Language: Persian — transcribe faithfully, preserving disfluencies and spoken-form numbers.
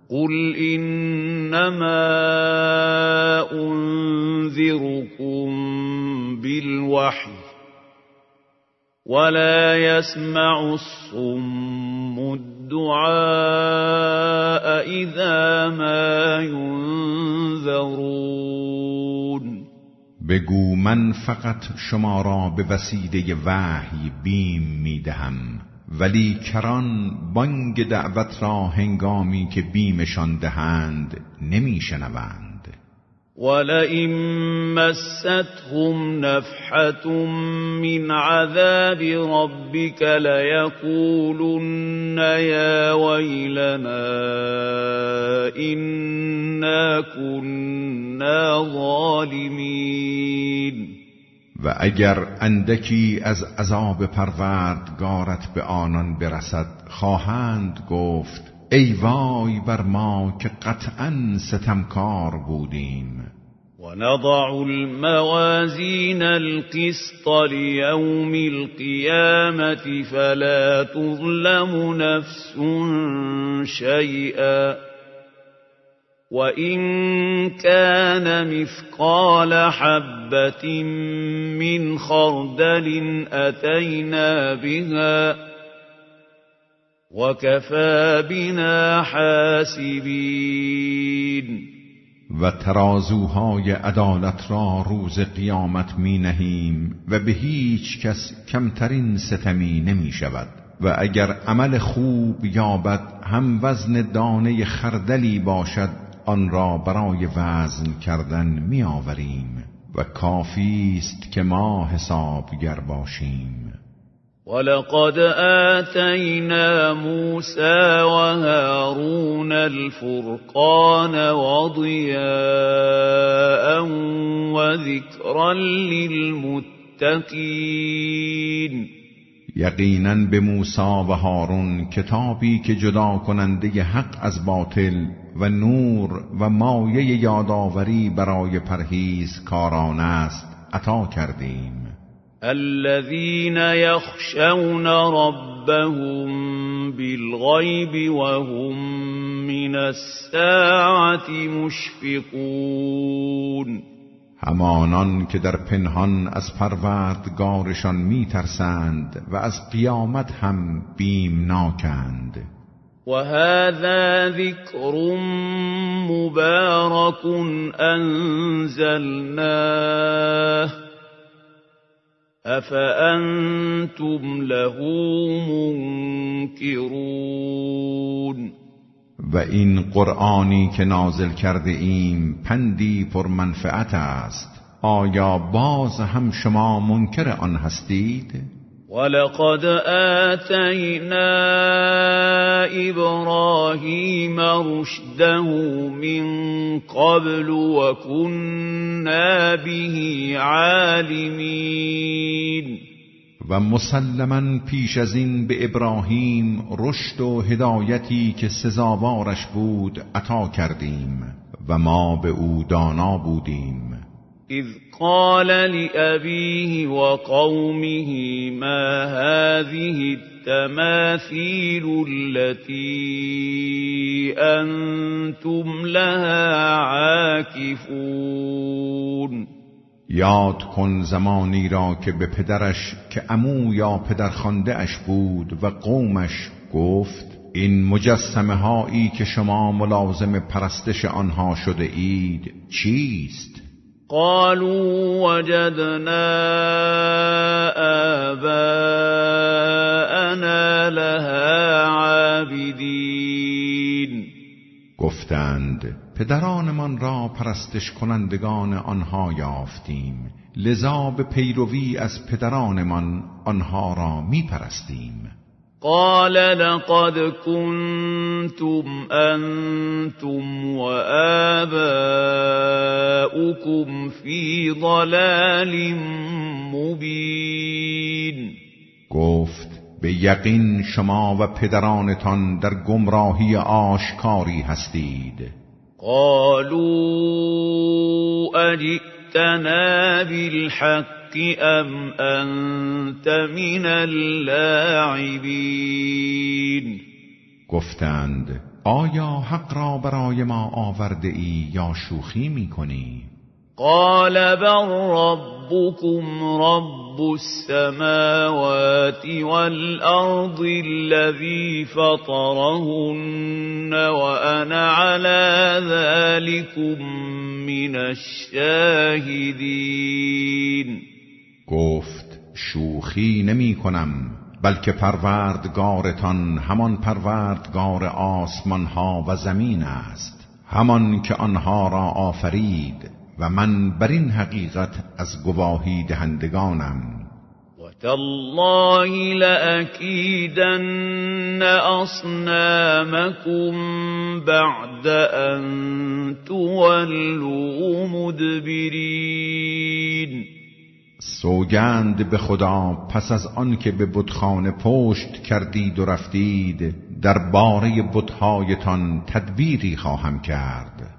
قل انما انذركم بالوحی ولا يسمع الصم الدعاء اذا ما ينذرون. بگو من فقط شما را به وسیله وحی بیم میدهم، ولی کران بانگ دعوت را هنگامی که بیمشان دهند نمیشنوند. ولئن مستهم نفحة من عذاب ربك ليقولن يا ويلنا إنا كنا ظالمين. و اگر اندکی از عذاب پروردگارت به آنان برسد خواهند گفت ای وای بر ما که قطعاً ستمکار بودیم. ونضع الموازين القسط ليوم القيامة فلا تظلم نفس شيئا وإن كان مثقال حبة من خردل أتينا بها وكفى بنا حاسبين. و ترازوهای عدالت را روز قیامت می نهیم و به هیچ کس کمترین ستمی نمی شود و اگر عمل خوب یابد هم وزن دانه خردلی باشد آن را برای وزن کردن می آوریم و کافی است که ما حسابگر باشیم. ولقد آتينا موسى وهارون الفرقان وضياء وذكرا للمتقين. یقیناً به موسی و هارون کتابی که جدا کننده حق از باطل و نور و مایه یادآوری برای پرهیزکاران است عطا کردیم. الذين يخشون ربهم بالغيب وهم من الساعة مشفقون. همانان که در پنهان از پروردگارشان می ترسند و از قیامت هم بیمناکند. وهذا ذكر مبارك أنزلناه افأنتم له منکرون. و این قرآنی که نازل کرده ایم پندی پر منفعت است، آیا باز هم شما منکر آن هستید؟ ولقد آتینا ابراهیم رشده من قبل وكنا به عالمین. و مسلماً پیش از این به ابراهیم رشد و هدایتی که سزاوارش بود عطا کردیم و ما به او دانا بودیم. اذ قال لأبيه وقومه ما هذه التماثيل التي أنتم لها عاكفون. یاد کن زمانی را که به پدرش که عمو یا پدرخوانده اش بود و قومش گفت این مجسمه هایی که شما ملازم پرستش آنها شده اید چیست؟ قالوا وجدنا آباءنا لها عابدین. گفتند پدرانمان را پرستش کنندگان آنها یافتیم، لذا به پیروی از پدرانمان آنها را می پرستیم. قال لقد كنتم أنتم وآباؤكم في ضلال مبين. گفت به یقین شما و پدرانتان در گمراهی آشکاری هستید. قالوا أجئتنا بالحق ام انت من اللاعبین. گفتند آیا حق را برای ما آورده ای یا شوخی می کنی؟ قال بل ربكم رب السماوات والأرض الذي فطرهن وأنا على ذلكم من الشاهدين. گفت شوخی نمی کنم، بلکه پروردگارتان همان پروردگار آسمان ها و زمین است، همان که آنها را آفرید و من بر این حقیقت از گواهی دهندگانم. وتالله لأكيدن أصنامكم بعد أن تولوا مدبرین. سوگند به خدا پس از آن که به بتخانه پشت کردید و رفتید، در باره بتهایتان تدبیری خواهم کرد.